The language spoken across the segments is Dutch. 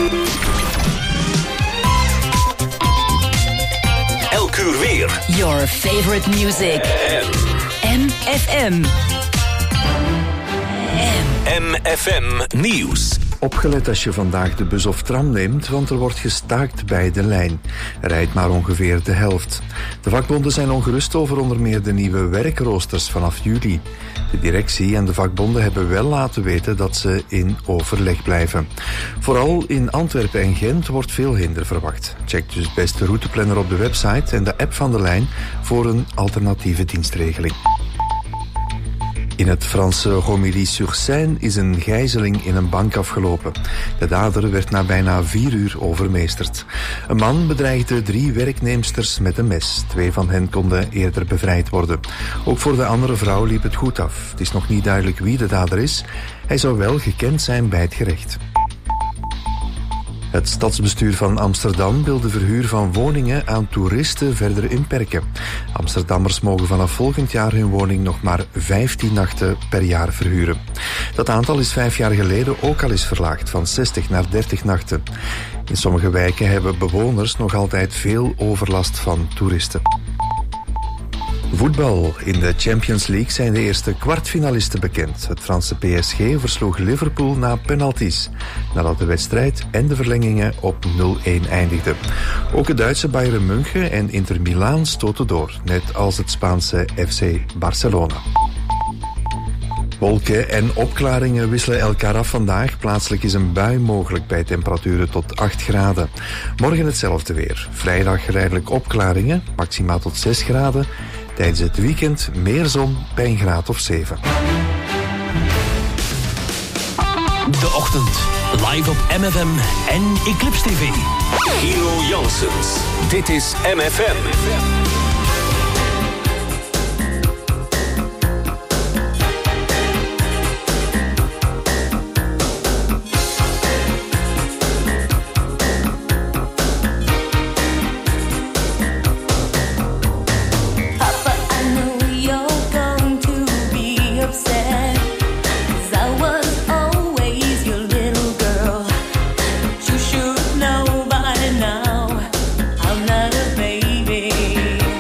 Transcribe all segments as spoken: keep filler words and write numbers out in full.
Elk uur weer. Your favorite music. M F M. M F M Nieuws. Opgelet als je vandaag de bus of tram neemt, want er wordt gestaakt bij de lijn. Er rijdt maar ongeveer de helft. De vakbonden zijn ongerust over onder meer de nieuwe werkroosters vanaf juli. De directie en de vakbonden hebben wel laten weten dat ze in overleg blijven. Vooral in Antwerpen en Gent wordt veel hinder verwacht. Check dus best de routeplanner op de website en de app van de lijn voor een alternatieve dienstregeling. In het Franse Romilly-sur-Seine is een gijzeling in een bank afgelopen. De dader werd na bijna vier uur overmeesterd. Een man bedreigde drie werknemsters met een mes. Twee van hen konden eerder bevrijd worden. Ook voor de andere vrouw liep het goed af. Het is nog niet duidelijk wie de dader is. Hij zou wel gekend zijn bij het gerecht. Het stadsbestuur van Amsterdam wil de verhuur van woningen aan toeristen verder inperken. Amsterdammers mogen vanaf volgend jaar hun woning nog maar vijftien nachten per jaar verhuren. Dat aantal is vijf jaar geleden ook al eens verlaagd, van zestig naar dertig nachten. In sommige wijken hebben bewoners nog altijd veel overlast van toeristen. Voetbal. In de Champions League zijn de eerste kwartfinalisten bekend. Het Franse P S G versloeg Liverpool na penalties, nadat de wedstrijd en de verlengingen op nul-een eindigden. Ook het Duitse Bayern München en Inter Milaan stoten door, net als het Spaanse F C Barcelona. Wolken en opklaringen wisselen elkaar af vandaag. Plaatselijk is een bui mogelijk bij temperaturen tot acht graden. Morgen hetzelfde weer. Vrijdag geleidelijk opklaringen, maximaal tot zes graden. Tijdens het weekend meer zon bij een graad of zeven. De ochtend. Live op M F M en Eclipse T V. Gino Janssens. Dit is M F M. Know by now I'm not a baby.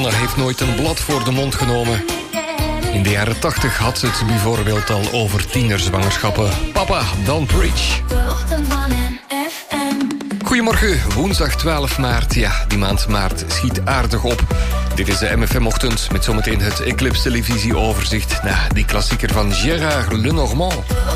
Madonna heeft nooit een blad voor de mond genomen. In de jaren tachtig had ze het bijvoorbeeld al over tienerzwangerschappen. Papa, don't preach. Goedemorgen, woensdag twaalf maart. Ja, die maand maart schiet aardig op. Dit is de M F M-ochtend met zometeen het Eclipse televisieoverzicht. Nou, die klassieker van Gérard Lenormand.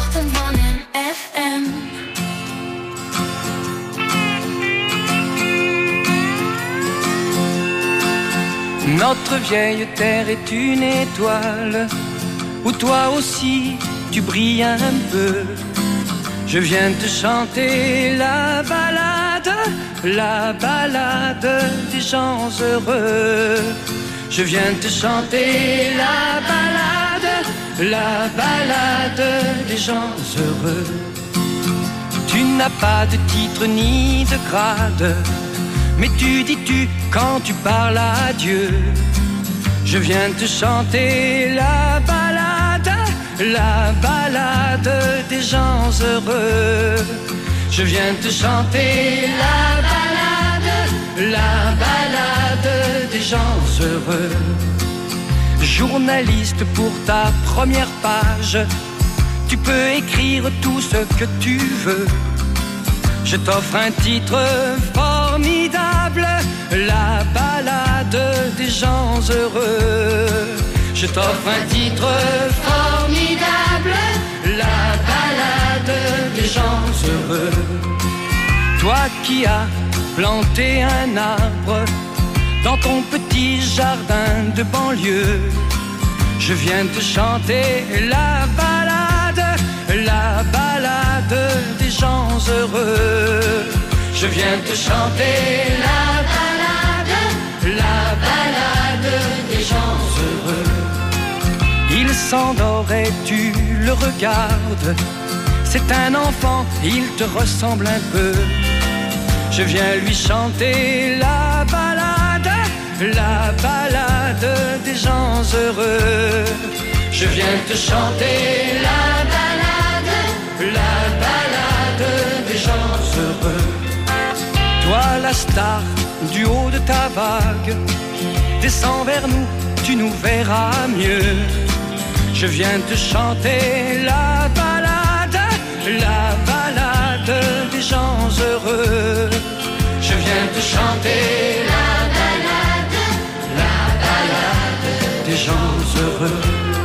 Notre vieille terre est une étoile, où toi aussi tu brilles un peu. Je viens te chanter la ballade, la ballade des gens heureux. Je viens te chanter la ballade, la ballade des gens heureux. Tu n'as pas de titre ni de grade, mais tu dis tu quand tu parles à Dieu. Je viens te chanter la ballade, la ballade des gens heureux. Je viens te chanter la ballade, la ballade des gens heureux. Journaliste pour ta première page, tu peux écrire tout ce que tu veux. Je t'offre un titre formidable, la ballade des gens heureux. Je t'offre un titre formidable, la ballade des gens heureux. Toi qui as planté un arbre dans ton petit jardin de banlieue, je viens te chanter la ballade, la ballade des gens heureux. Je viens te chanter la ballade, la ballade des gens heureux. Il s'endort et tu le regardes, c'est un enfant, il te ressemble un peu. Je viens lui chanter la ballade, la ballade des gens heureux. Je viens te chanter la ballade, la ballade des gens heureux. Toi la star du haut de ta vague, descends vers nous, tu nous verras mieux. Je viens te chanter la ballade, la ballade des gens heureux. Je viens te chanter la ballade, la ballade des gens heureux.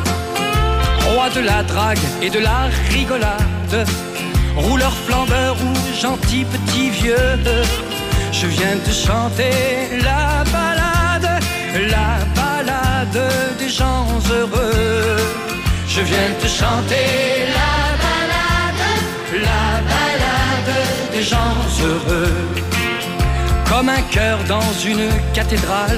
Roi de la drague et de la rigolade, rouleur flambeur ou gentil petit vieux, je viens te chanter la ballade, la ballade des gens heureux. Je viens te chanter la ballade, la ballade des gens heureux. Comme un cœur dans une cathédrale,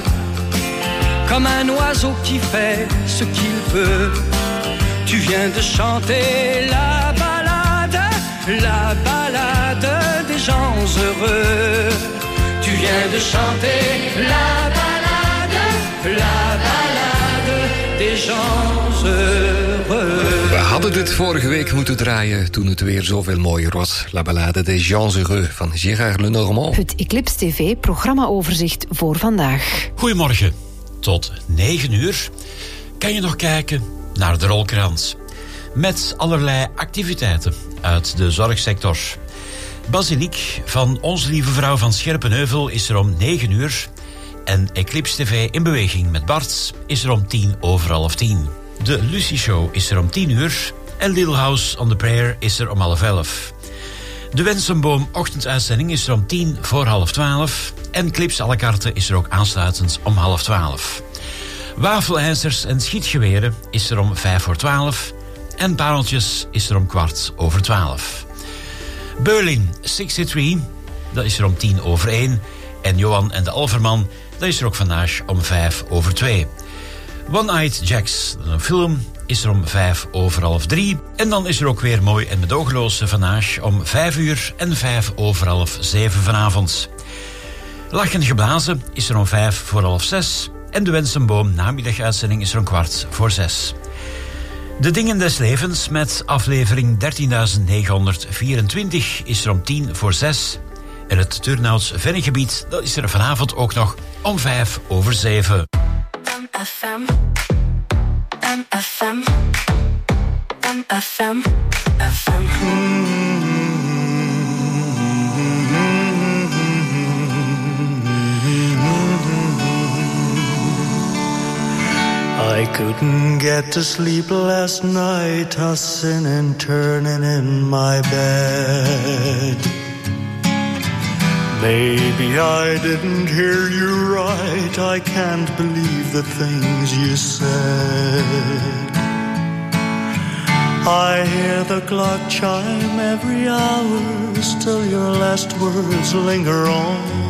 comme un oiseau qui fait ce qu'il veut. Tu viens de chanter la ballade, la ballade des gens heureux. Tu viens de chanter la ballade, la ballade des gens heureux. We hadden dit vorige week moeten draaien toen het weer zoveel mooier was. La ballade des gens heureux van Gérard Lenormand. Het Eclipse T V programmaoverzicht voor vandaag. Goedemorgen. Tot negen uur kan je nog kijken naar de rolkrans. Met allerlei activiteiten uit de zorgsector. Basiliek van Onze Lieve Vrouw van Scherpenheuvel is er om negen uur. En Eclipse T V in beweging met Bart is er om tien over half tien. De Lucy Show is er om tien uur. En Little House on the Prayer is er om half elf. De Wensenboom ochtenduitzending is er om tien voor half twaalf. En Clips à la carte is er ook aansluitend om half twaalf. Wafelijzers en schietgeweren is er om vijf voor twaalf. En pareltjes is er om kwart over twaalf. Berlin drieënzestig, dat is er om tien over één. En Johan en de Alverman, dat is er ook vandaag om vijf over twee. One-Eyed Jacks, een film, is er om vijf over half drie. En dan is er ook weer Mooi en Medogeloos vandaag om vijf uur en vijf over half zeven vanavond. Lachend Geblazen is er om vijf voor half zes. En de Wensenboom namiddaguitzending is er om kwart voor zes. De Dingen des Levens met aflevering dertienduizend negenhonderdvierentwintig is er om tien voor zes. En het Turnhouts Vennegebied, dat is er vanavond ook nog om vijf over zeven. F M, M F M, M F M, F M. I couldn't get to sleep last night, tossing and turning in my bed. Maybe I didn't hear you right, I can't believe the things you said. I hear the clock chime every hour, still your last words linger on.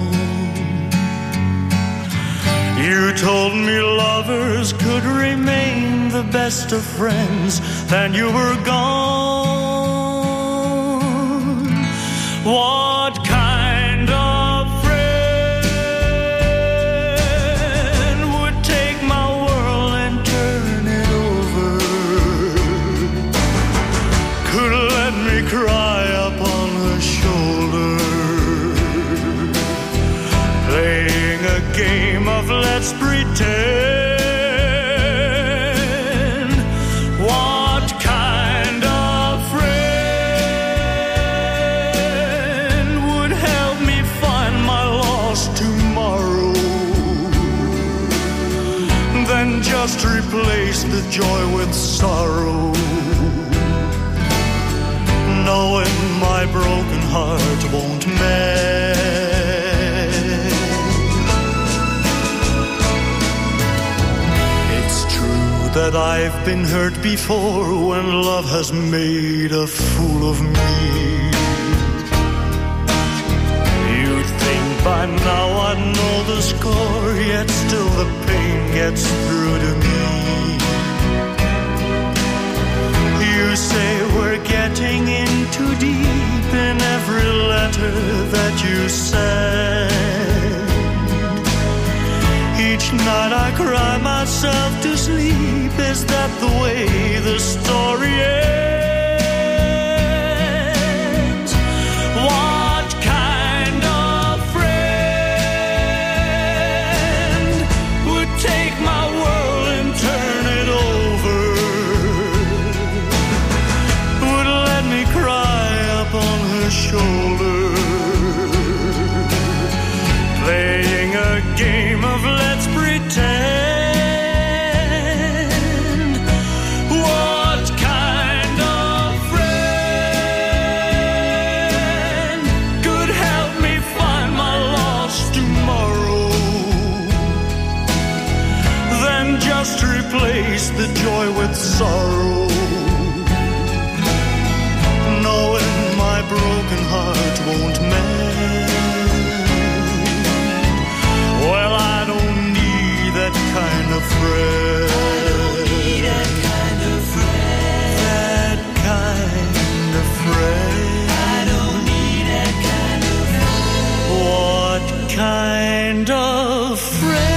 You told me lovers could remain the best of friends, then you were gone. What kind of friend would take my world and turn it over? Could let me cry upon her shoulder, playing a game of let's pretend. What kind of friend would help me find my lost tomorrow? Then just replace the joy with sorrow, knowing my broken heart won't mend. That I've been hurt before when love has made a fool of me. You'd think by now I'd know the score, yet still the pain gets through to me. You say we're getting in too deep in every letter that you send. Each night I cry myself to sleep. Is that the way the story ends? What kind of friend would take my world and turn it over? Would let me cry upon her shoulder, playing a game of let's pretend. What kind of friend could help me find my lost tomorrow? Then just replace the joy with sorrow, knowing my broken heart won't mend. Well, I don't need that kind of friend. I don't need that kind of friend. That kind of friend. I don't need that kind of friend. What kind of friend?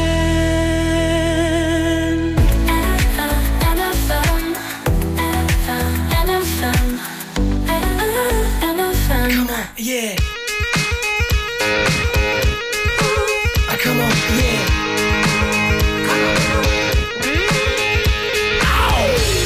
N F M, N F M, N F M. Come on, yeah. Come on, yeah. Come on. Ow!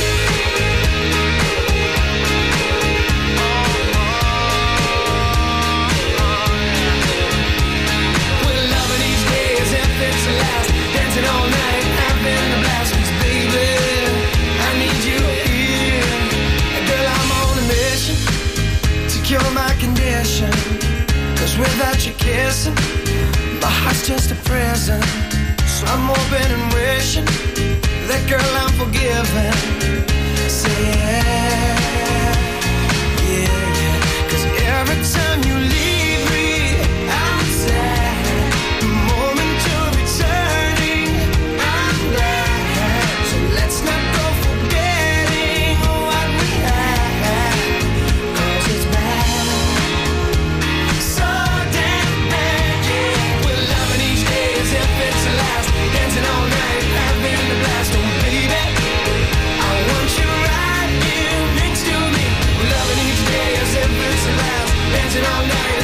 We're loving these days if it's the last. Dancing all night, having a blast. 'Cause baby, I need you here. Girl, I'm on a mission to cure my condition. 'Cause without you kissing, my heart's just a prison. So I'm hoping and wishing that, girl, I'm forgiven. Say yeah, yeah, yeah. 'Cause every time you leave me, I'm sad. The moment you're returning, I'm glad. So let's not go forgetting what we had. 'Cause it's bad, so damn bad, yeah. We're loving each day as if it's the last. Dancing all night, having a blast. Oh baby, I want you right here next to me. We're loving each day as if it's the last. Dancing all night.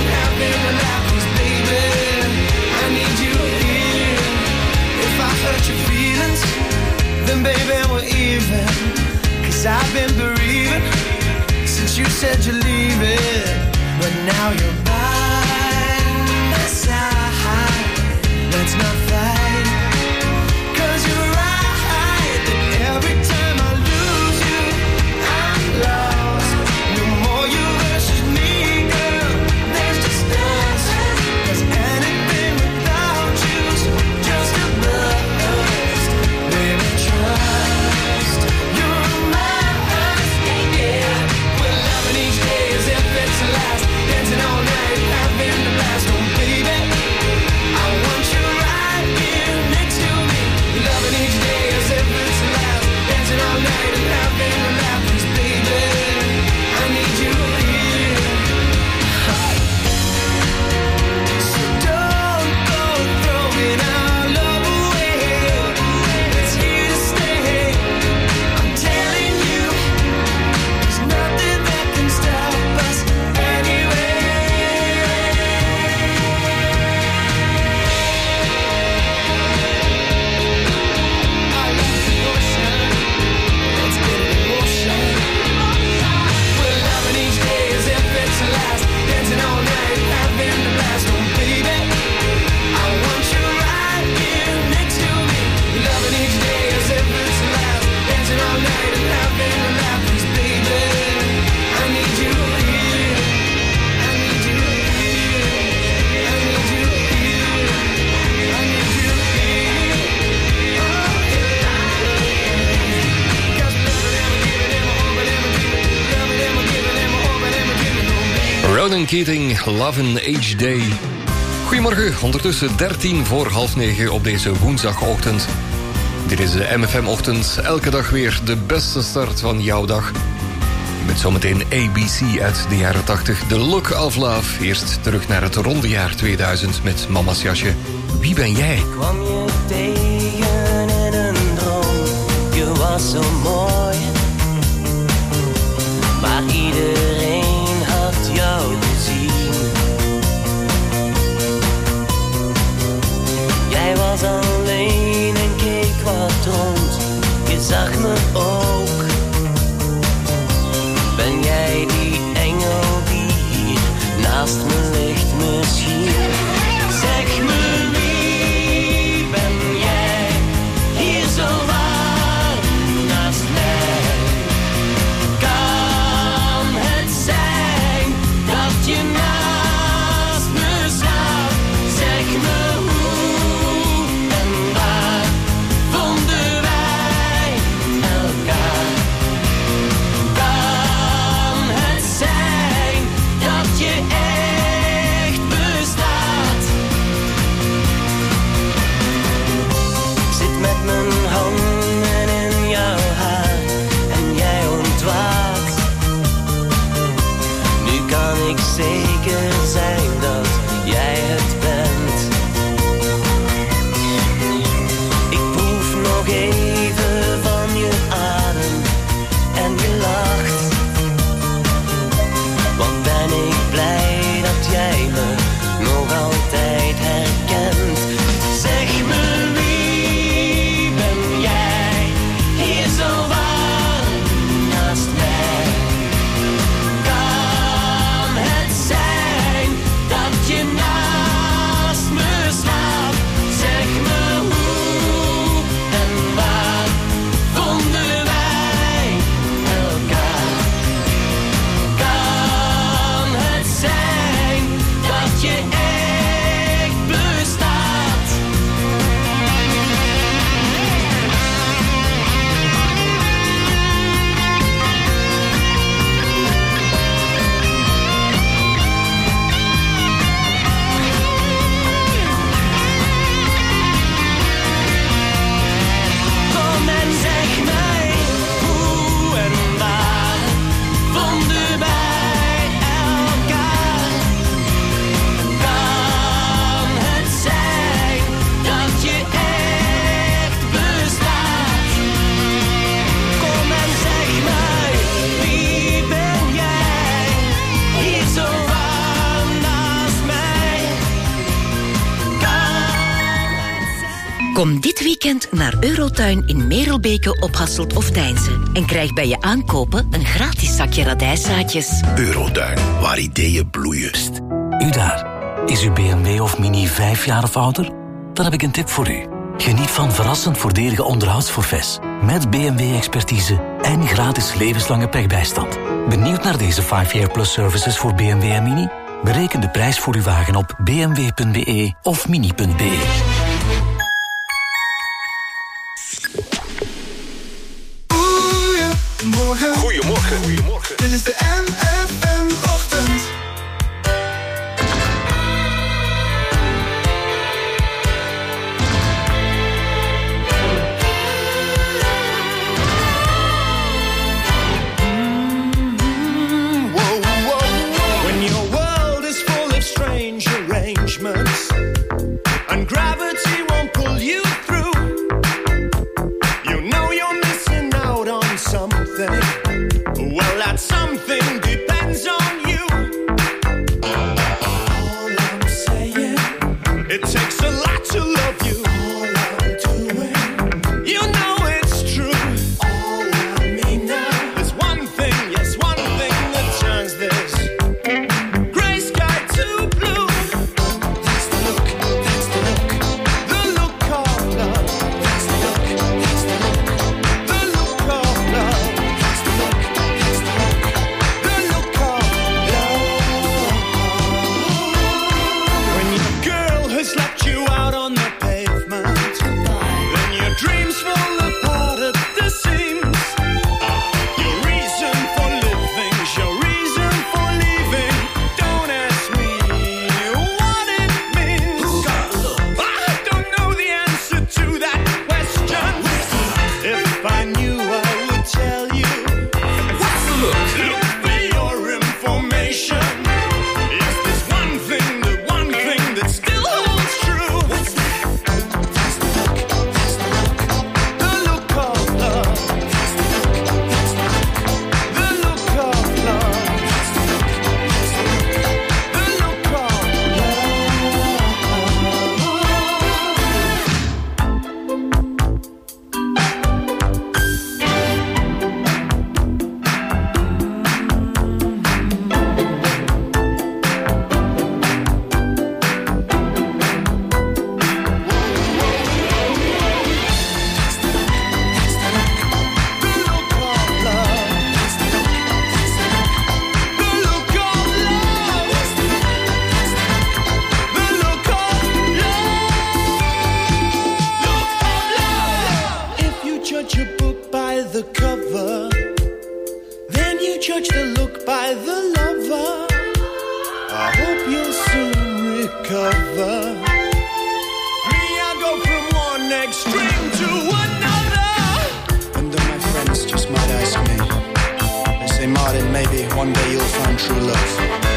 now you're by my side. Let's not fight, 'cause you're right that every time I lose you, I'm lost. No more you versus me, girl, there's just us. 'Cause anything without you's just a bust. Baby, trust, you're mine, yeah. We're loving each day as if it's the last, dancing all night, having the blast. Oh baby, I want you right here next to me. Loving each day as if it's the last, dancing all night and having a laugh. 'Cause baby, I need you here. So don't go throwing our love away. It's here to stay. I'm telling you, there's nothing that can stop us anyway. I love the ocean. Let's get it in motion. We're loving each day as if it's the last, dancing all night, having the blast. Oh baby, I want you right here next to me. Loving each day as if it's the last, dancing all night and having a laugh. 'Cause baby, I need you here. I need you here. I need you here. I need you here. Oh yeah. 'Cause loving and giving and hoping and giving, loving and giving and hoping and giving. Oh baby. Ronan Keating, Lovin' Each Day. Goedemorgen, ondertussen dertien voor half negen op deze woensdagochtend. Dit is de M F M-ochtend, elke dag weer de beste start van jouw dag. Met zometeen A B C uit de jaren tachtig, The Look of Love. Eerst terug naar het ronde jaar tweeduizend met Mama's Jasje. Wie ben jij? Kwam je tegen in een droom, je was zo mooi. Maar iedereen had jou gezien. Jij was alleen en keek wat rond, je zag me ook. Ben jij die engel die hier naast me ligt misschien? Zeg me, wie ben jij hier zo warm naast mij? Kan het zijn? Kom dit weekend naar Eurotuin in Merelbeke op Hasselt of Deinze en krijg bij je aankopen een gratis zakje radijszaadjes. Eurotuin, waar ideeën bloeien. Pst, u daar. Is uw B M W of Mini vijf jaar of ouder? Dan heb ik een tip voor u. Geniet van verrassend voordelige onderhoudsforfaits. Met B M W-expertise en gratis levenslange pechbijstand. Benieuwd naar deze vijf jaar plus services voor B M W en Mini? Bereken de prijs voor uw wagen op b m w punt b e of mini punt b e. Goedemorgen. Goedemorgen. Goedemorgen. Dit is de M F M-ochtend. When your world is full of strange arrangements and gravity won't pull you through, you know you're missing out on something. Well, that something depends on you. All I'm saying, it takes a lot to love you. All I'm doing, you know it's true. All I mean now is one thing, yes, one thing that turns this gray sky to blue. That's the look, that's the look, the look of love. That's the look, that's the look, the look of love. That's the look, that's the look, the look of love. When your girl has left you out on the pavement, then your dreams fall apart at the seams. Your reason for living, your reason for leaving. Don't ask me what it means. I don't know the answer to that question. If I knew, I would tell you. Look for your information. Yes, there's one thing, the one thing that still holds true. What's that? That's the look, that's the look, the look of love. That's the look, that's the look, the look of love. That's the look, that's the look, the look of If you judge a book by the cover, then you judge the look by the lover. I hope you'll soon recover. Me, I go from one extreme to another. And then my friends just might ask me, they say, Martin, maybe one day you'll find true love.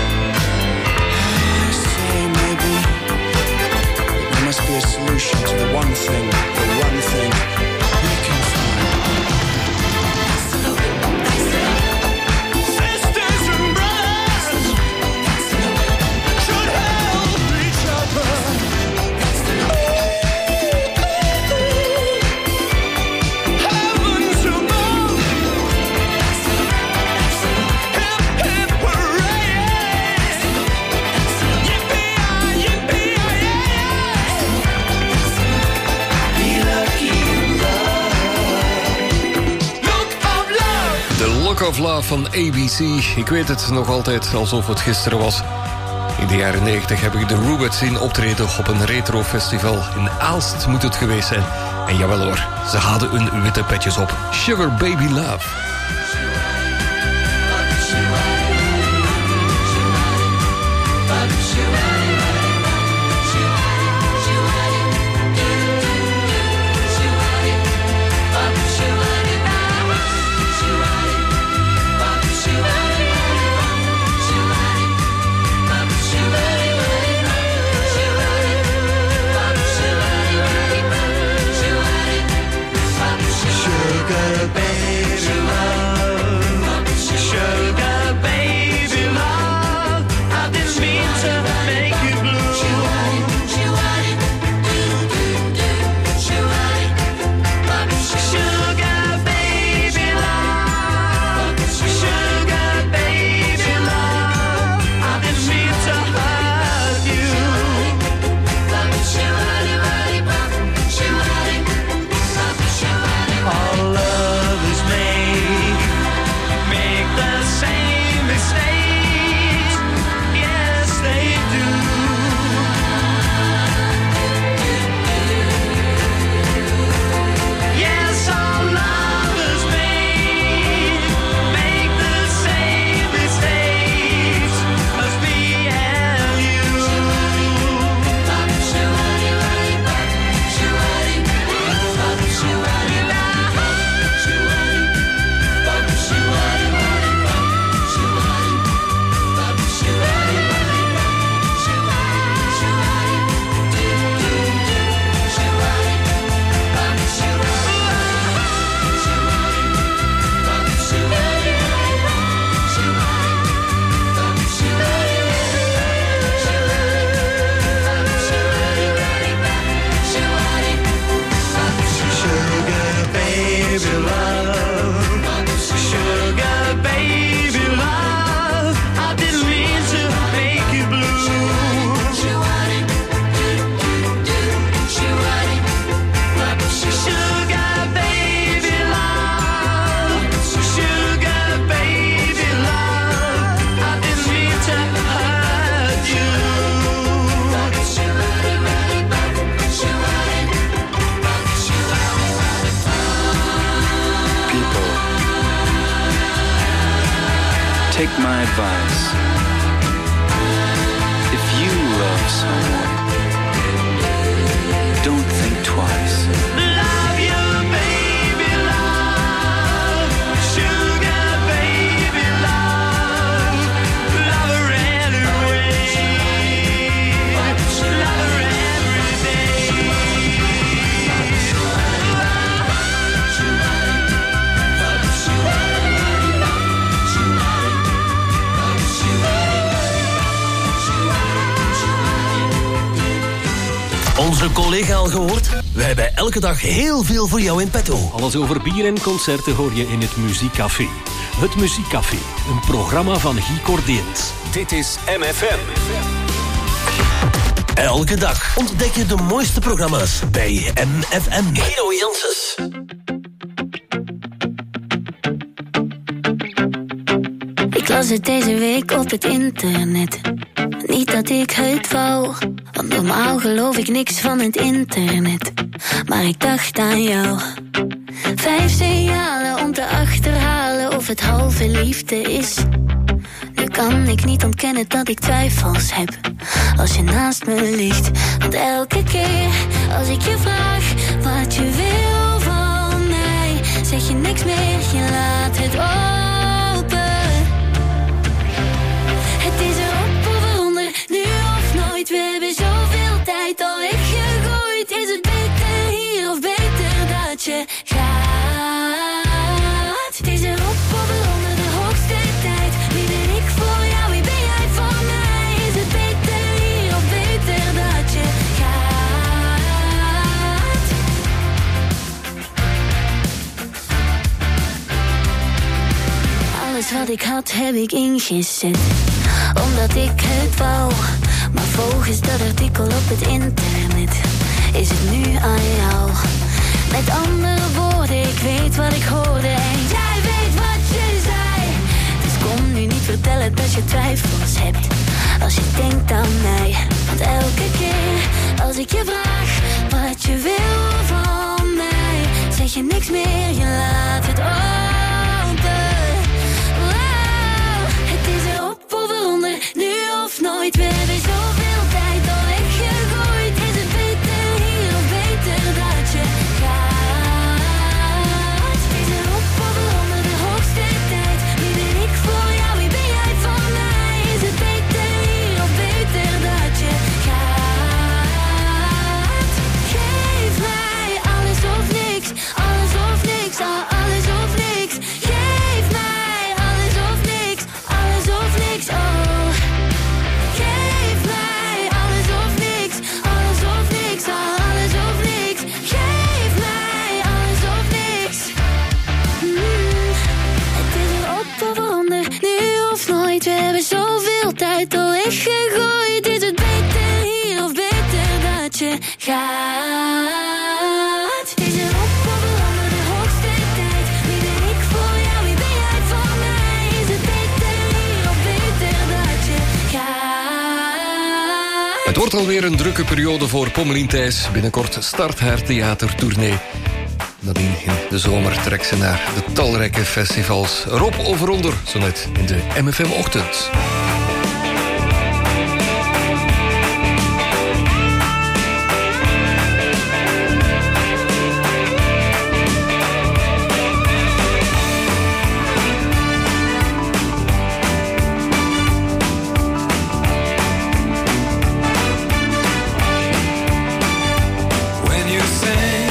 I say maybe, but there must be a solution to the one thing, the one thing we can find. Sisters and brothers should help each other. Heavens above, hip hip hooray! Yippee-yi, yippee-yi-yi! Be lucky in love. Look of love. The Look of Love van A B C. Ik weet het nog altijd alsof het gisteren was. In de jaren negentig heb ik de Rubettes zien optreden op een retrofestival. In Aalst moet het geweest zijn. En jawel hoor, ze hadden hun witte petjes op. Sugar Baby Love. Sugar baby, advice. If you love someone, don't think twice. Love you, baby, love. Sugar, baby, love. Love her anyway. Love her every day. Onze collega al gehoord? Wij hebben elke dag heel veel voor jou in petto. Alles over bier en concerten hoor je in het Muziekcafé. Het Muziekcafé, een programma van Guy Cordeens. Dit is M F M. Elke dag ontdek je de mooiste programma's bij M F M. Guido Janssens. Ik las het deze week op het internet. Niet dat ik het wou, want normaal geloof ik niks van het internet. Maar ik dacht aan jou. Vijf signalen om te achterhalen of het halve liefde is. Nu kan ik niet ontkennen dat ik twijfels heb als je naast me ligt. Want elke keer als ik je vraag wat je wil van mij, zeg je niks meer, je laat het open. Het is erop of eronder, nu of nooit. We hebben zoveel tijd al weggegooid. Is het beter hier of beter dat je gaat? Het is erop of eronder, de hoogste tijd. Wie ben ik voor jou, wie ben jij voor mij? Is het beter hier of beter dat je gaat? Alles wat ik had heb ik ingezet, omdat ik het wou. Maar volgens dat artikel op het internet is het nu aan jou. Met andere woorden, ik weet wat ik hoorde en jij weet wat je zei. Dus kom nu niet vertellen dat je twijfels hebt als je denkt aan mij. Want elke keer als ik je vraag wat je wil van mij, zeg je niks meer, je laat het open. Wow, het is erop of eronder, nu of nooit. We hebben zoveel tijd al weggegooid. Is het beter hier of beter dat je gaat? Het is erop of eronder, de hoogste tijd. Wie ben ik voor jou, wie ben jij voor mij? Is het beter hier of beter dat je gaat? Geef mij alles of niks, alles of niks, ah, alles of niks. Geef mij alles of niks, alles of niks, oh. Geef mij alles of niks, alles of niks, ah, alles of niks. Geef mij alles of niks. Mm, het is erop of eronder, nu of nooit. We hebben zoveel tijd al weggegooid. Is het beter hier of beter dat je gaat? Het is erop of eronder, de hoogste tijd. Wie ben ik voor jou, wie ben jij voor mij? Is het beter hier of beter dat je gaat? Het wordt alweer een drukke periode voor Pommelien Thijs. Binnenkort start haar theatertournee. Nadien in de zomer trekt ze naar de talrijke festivals. Rob Overonder, zo net in de M F M-ochtend. When you sing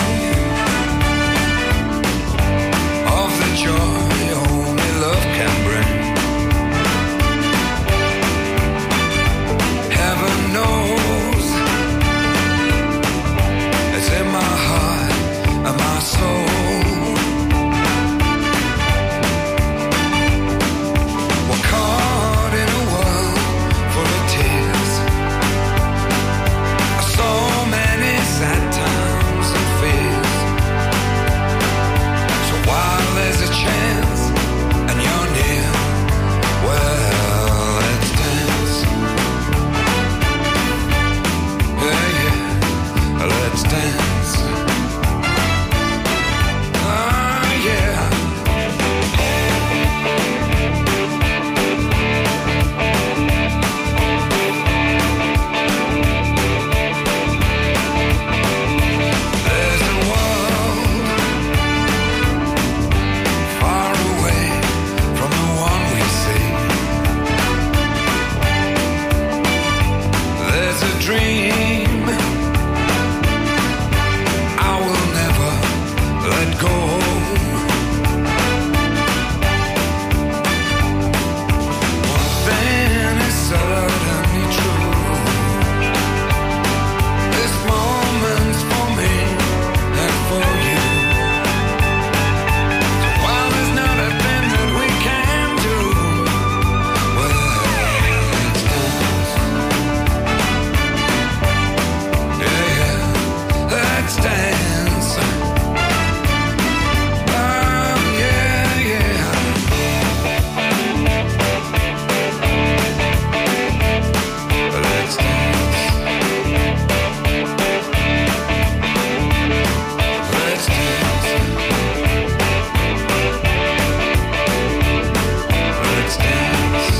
of the joy only love can bring, as a dream. I will never let go. One thing is certainly true. This moment's for me and for you. So while there's not a thing that we can do, well, let's dance. Yeah, yeah, let's dance. Oh, yeah, yeah. Let's dance. Let's dance. Let's dance.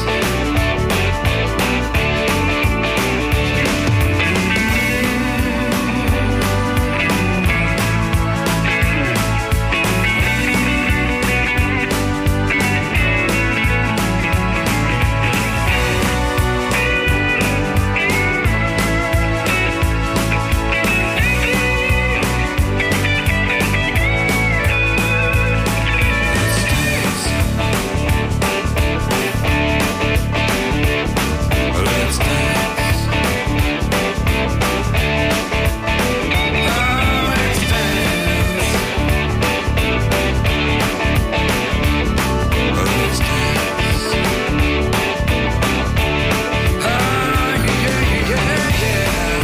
Let's dance. Oh, let's dance. Let's dance. Oh, yeah, yeah, yeah.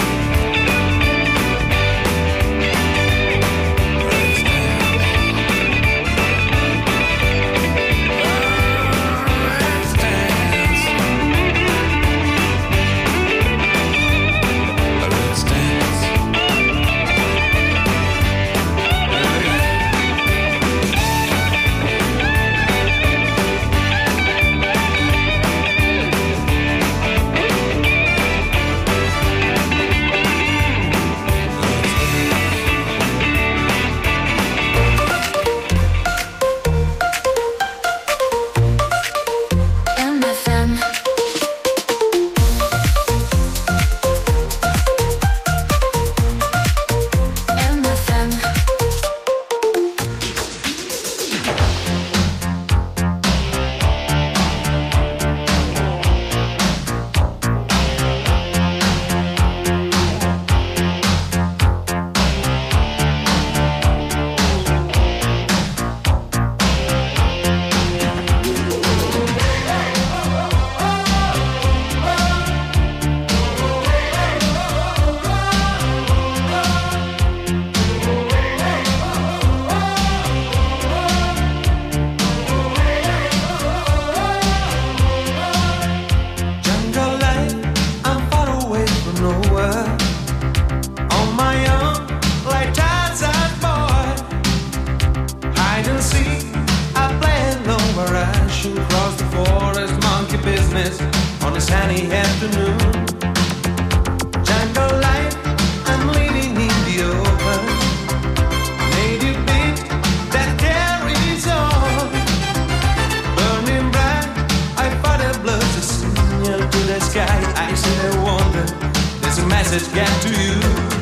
Let's dance. Oh, let's dance. Let's dance. M F M. M F M. Jungle life, I'm far away from nowhere. On my own, like Tarzan boy. Hide and seek, I play alone where I should cross the forest. Monkey business on a sunny afternoon. Jungle life, I'm living in the open. Native beat that carries on. Burning bright, I fight a blood to signal to the sky. I sit and wonder, there's a message get to you.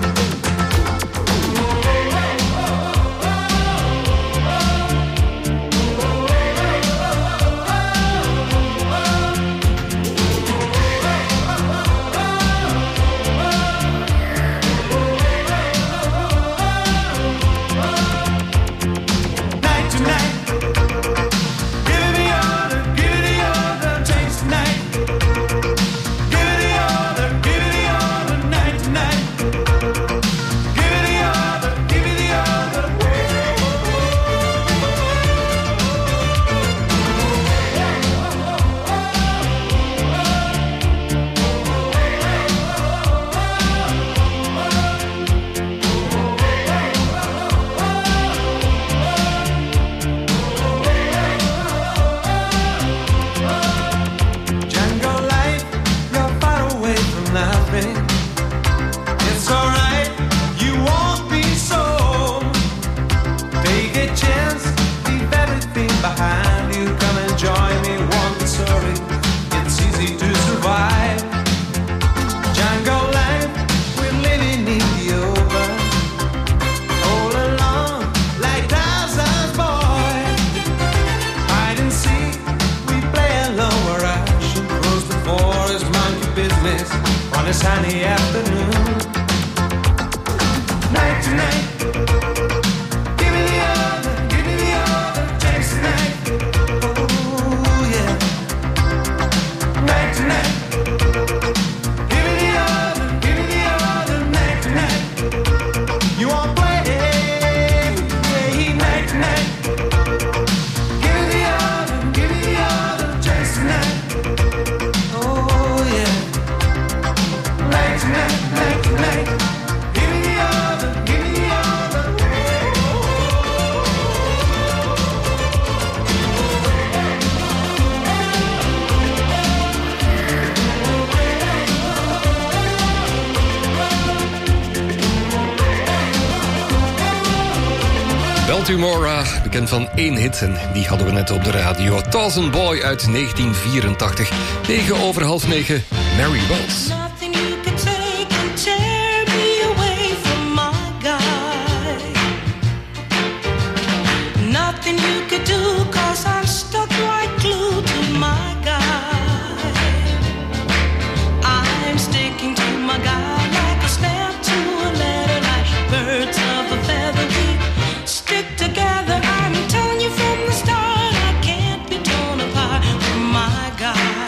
Night to night, give me order, give me order, change tonight. Give me the order, give me the order, night to night. sunny afternoon. Night to night, give me the other, give me the other chance tonight. Oh yeah. Night to night, give me the other, give me the other night to night. You want to play, play night to night. Give me the other, give me the other chance tonight. Oh yeah. Night to night, night to night. Give me the other, give me the other. Baltimora, bekend van één hit en die hadden we net op de radio. Thousand Boy uit negentien vierentachtig. Negen over half negen, Mary Wells. Nothing you could take and tear me away from my guy. Nothing you could do, cause I'm stuck right glued to my guy. I'm sticking to my guy like a snap to a letter, like birds of a feather. We stick together, I'm telling you from the start, I can't be torn apart from my guy.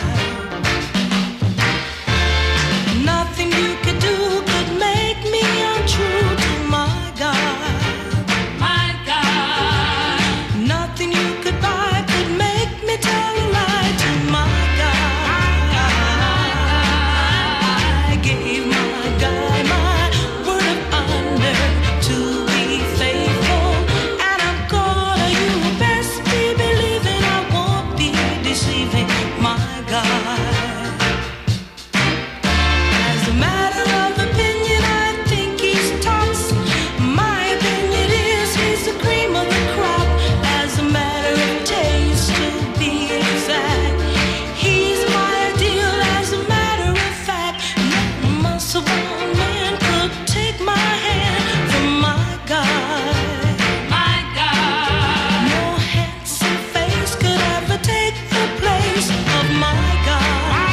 Nothing you could do could make me untrue to my God. My God. Nothing you could buy could make me tell a lie to my God. I gave my guy my word of honor to be faithful, and I'm gonna, you best be believing I won't be deceiving my God. As a matter of opinion, I think he's tops. My opinion is he's the cream of the crop. As a matter of taste, to be exact, he's my ideal. As a matter of fact, no muscle-bound man could take my hand from my God. My God. No handsome face could ever take the place of my God.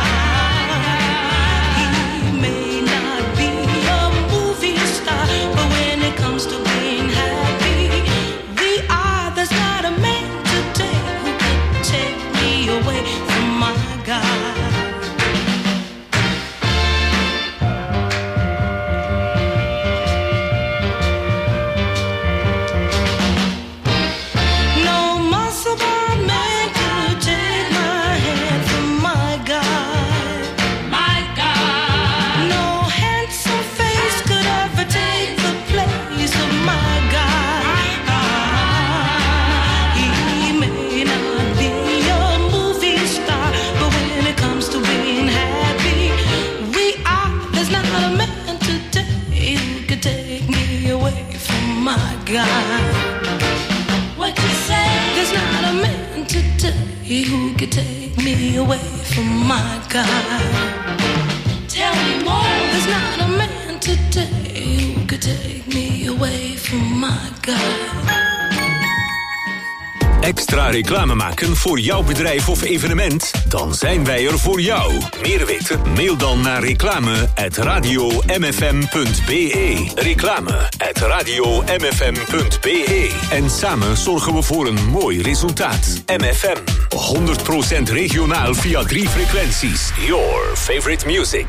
He may not be a movie star, but when it comes to being happy, we are. There's not a man today who could take me away from my God. No muscle-bound man could take my hand from my God. My God. No handsome face could ever take the place of my God. He may not be a movie star, but when it comes to being happy, we are. There's not a man today who could take me away from my God. What you say? There's not a man today who could take me away from my God. Tell me more. There's not a man today who could take me away from my God. Extra reclame maken voor jouw bedrijf of evenement? Dan zijn wij er voor jou. Meer weten? Mail dan naar reclame at radio m f m punt b e. Reclame at radio m f m punt b e. En samen zorgen we voor een mooi resultaat. M F M. honderd procent regionaal via drie frequenties. Your favorite music.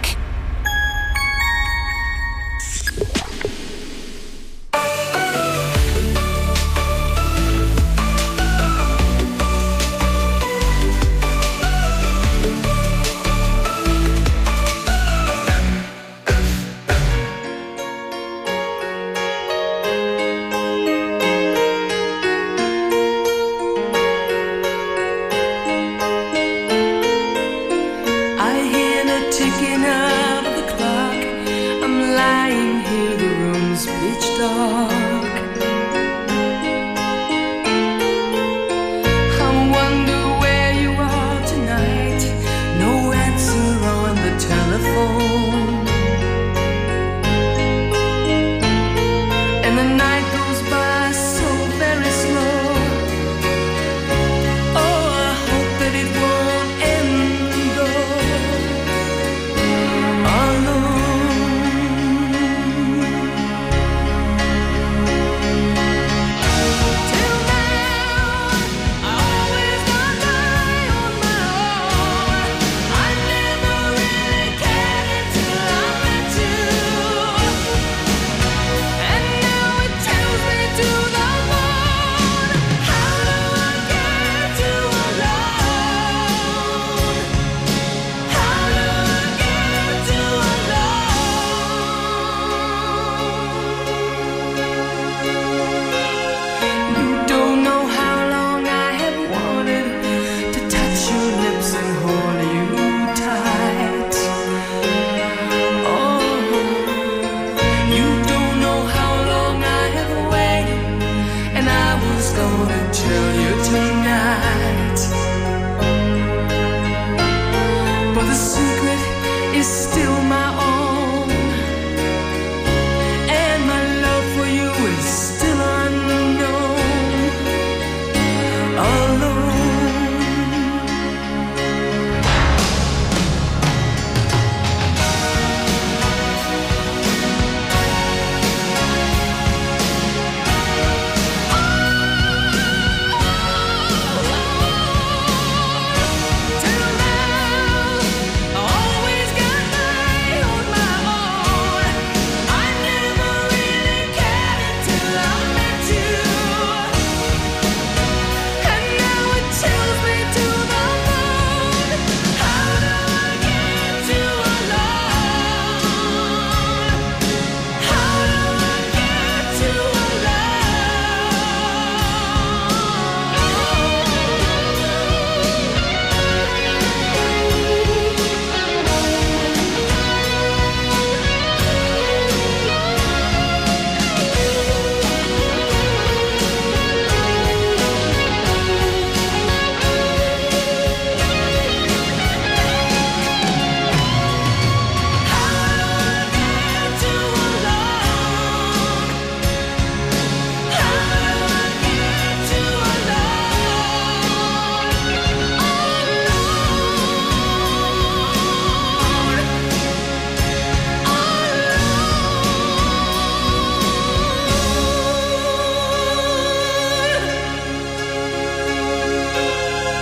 I hear the ticking of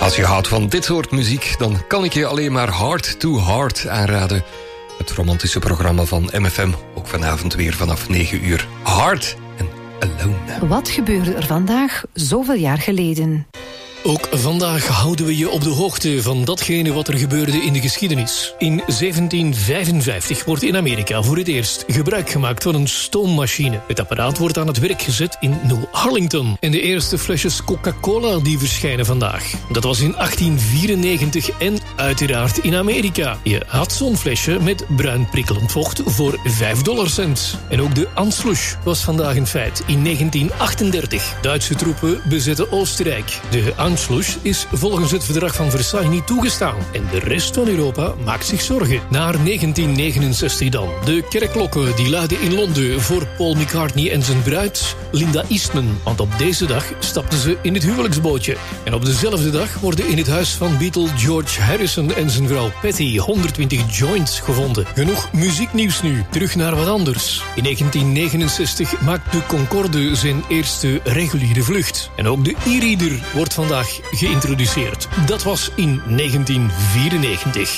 Als je houdt van dit soort muziek, dan kan ik je alleen maar Heart to Heart aanraden. Het romantische programma van M F M, ook vanavond weer vanaf negen uur. Heart en Alone. Wat gebeurde er vandaag zoveel jaar geleden? Ook vandaag houden we je op de hoogte van datgene wat er gebeurde in de geschiedenis. In zeventien vijfenvijftig wordt in Amerika voor het eerst gebruik gemaakt van een stoommachine. Het apparaat wordt aan het werk gezet in New Arlington. En de eerste flesjes Coca-Cola die verschijnen vandaag. Dat was in achttien vierennegentig en uiteraard in Amerika. Je had zo'n flesje met bruin prikkelend vocht voor vijf dollarcent. En ook de Anschluss was vandaag een feit. In negentien achtendertig. Duitse troepen bezetten Oostenrijk. De Anschluss is volgens het verdrag van Versailles niet toegestaan. En de rest van Europa maakt zich zorgen. Naar negentien negenenzestig dan. De kerkklokken die luiden in Londen voor Paul McCartney en zijn bruid Linda Eastman. Want op deze dag stapten ze in het huwelijksbootje. En op dezelfde dag worden in het huis van Beatle George Harrison en zijn vrouw Patty honderdtwintig joints gevonden. Genoeg muzieknieuws nu. Terug naar wat anders. In negentien negenenzestig maakt de Concorde zijn eerste reguliere vlucht. En ook de e-reader wordt vandaag geïntroduceerd. Dat was in negentien vierennegentig.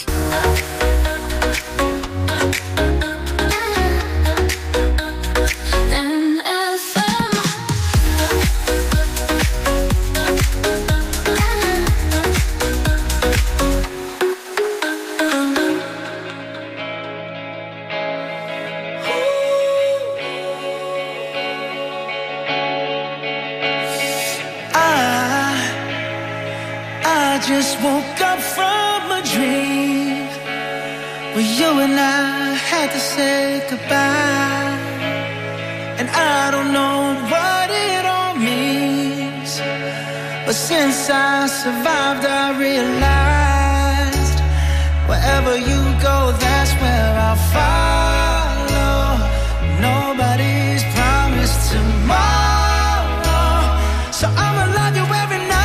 Just woke up from a dream where you and I had to say goodbye. And I don't know what it all means, but since I survived I realized wherever you go, that's where I'll follow. Nobody's promised tomorrow, so I'ma love you every night.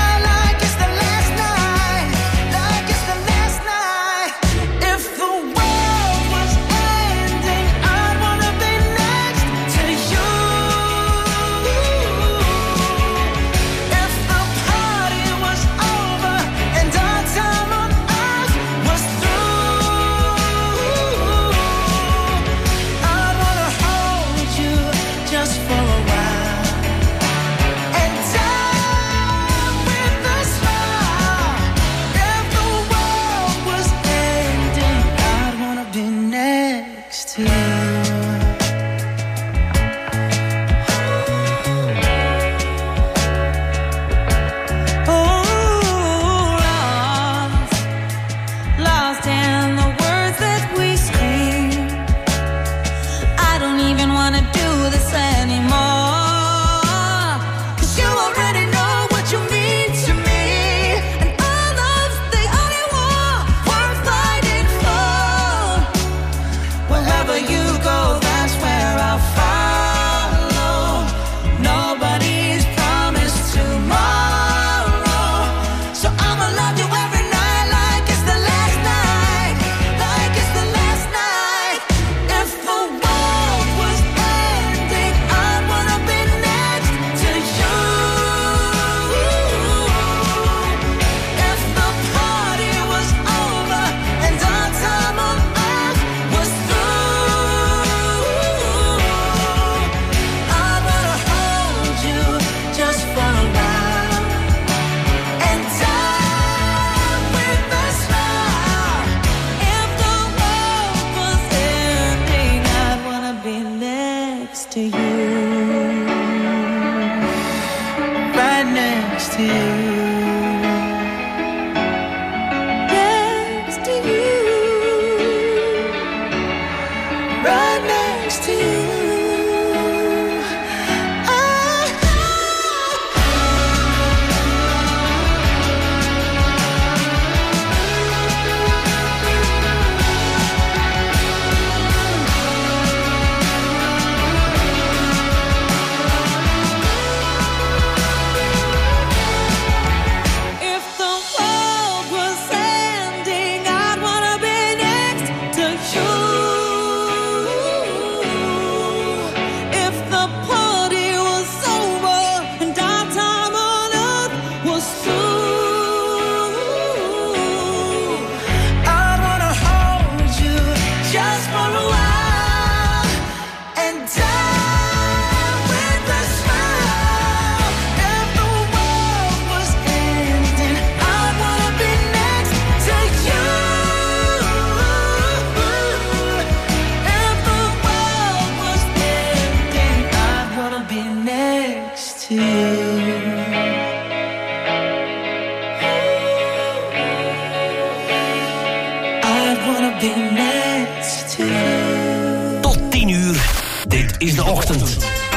Dit is de ochtend.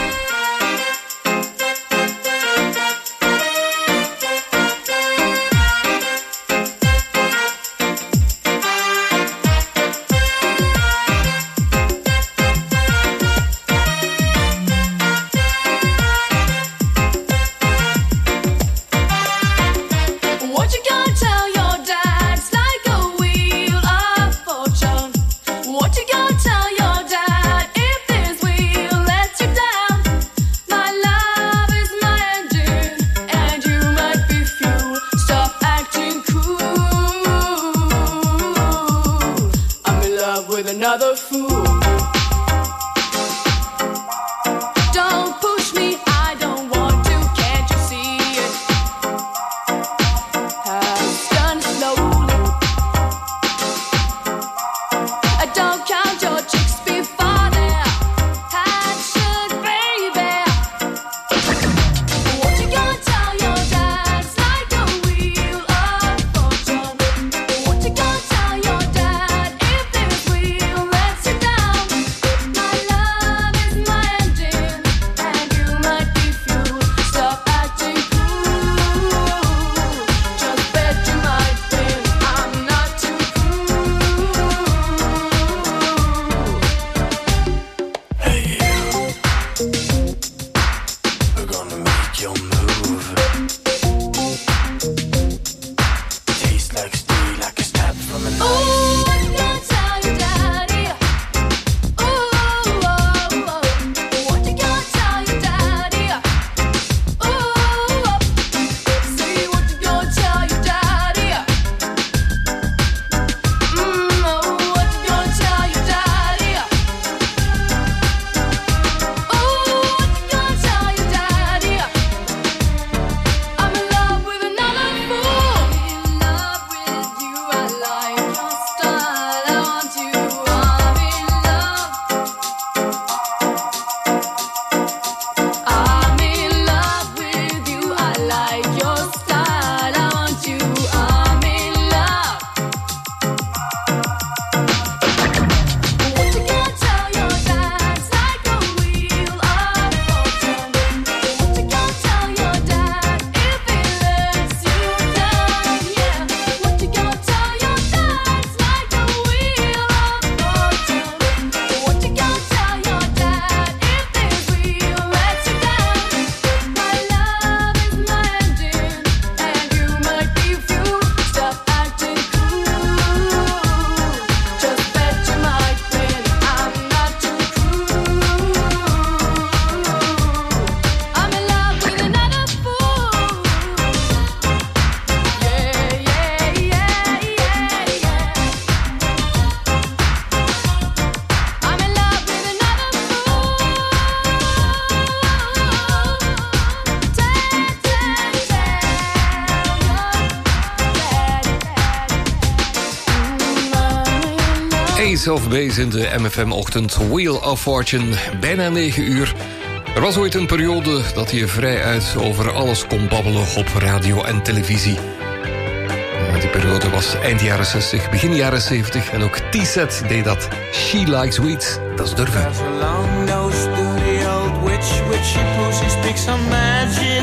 What you gonna tell your dad? It's like a wheel of fortune. What you gonna tell your dad if this wheel lets you down? My love is my engine, and you might be fuel. Stop acting cool. I'm in love with another fool. Don't push me, I don't want to. Can't you see it? I've done it slowly. I don't count your chicks before they're hatched, baby. What you gonna tell your dad? It's like a wheel of fortune. What you gonna tell your dad if this wheel lets you down? My love is my engine, and you might be fuel. Stop acting cool. Just bet you might win. I'm not too cool. Hey you, we're gonna make your move. Tastes like steel, like a stab from a knife. Ooh, what you gonna tell your daddy? Ooh, oh, oh. What you gonna tell your daddy? Ooh, oh. See what you gonna tell your daddy? Mm, oh, what you gonna tell your daddy? Ooh, what you gonna tell your daddy? I'm in love with another fool. In love with you, I like your style. I want you. I'm in love. I'm in love with you. I like your style. I want you. I'm in love. What you gonna tell your dad? It's like a wheel of fortune. What you gonna tell your dad if he lets you down? Yeah. What you gonna tell your dad? It's like a wheel of fortune. What you gonna tell your dad if this wheel lets you down? My love is my engine, and you might be fuel. Stop acting cool. Just bet you might win. I'm not too cool. I'm in love with another fool. Yeah, yeah, yeah, yeah, yeah. I'm in love with another fool. Ace of Base in de M F M-ochtend. Wheel of Fortune, bijna negen uur. Er was ooit een periode dat je vrijuit over alles kon babbelen op radio en televisie. Ja, die periode was eind jaren zestig, begin jaren zeventig. En ook T-Set deed dat. She Likes Sweets, dat is durven. Along goes through the old witch, witchy pussy speaks some magic.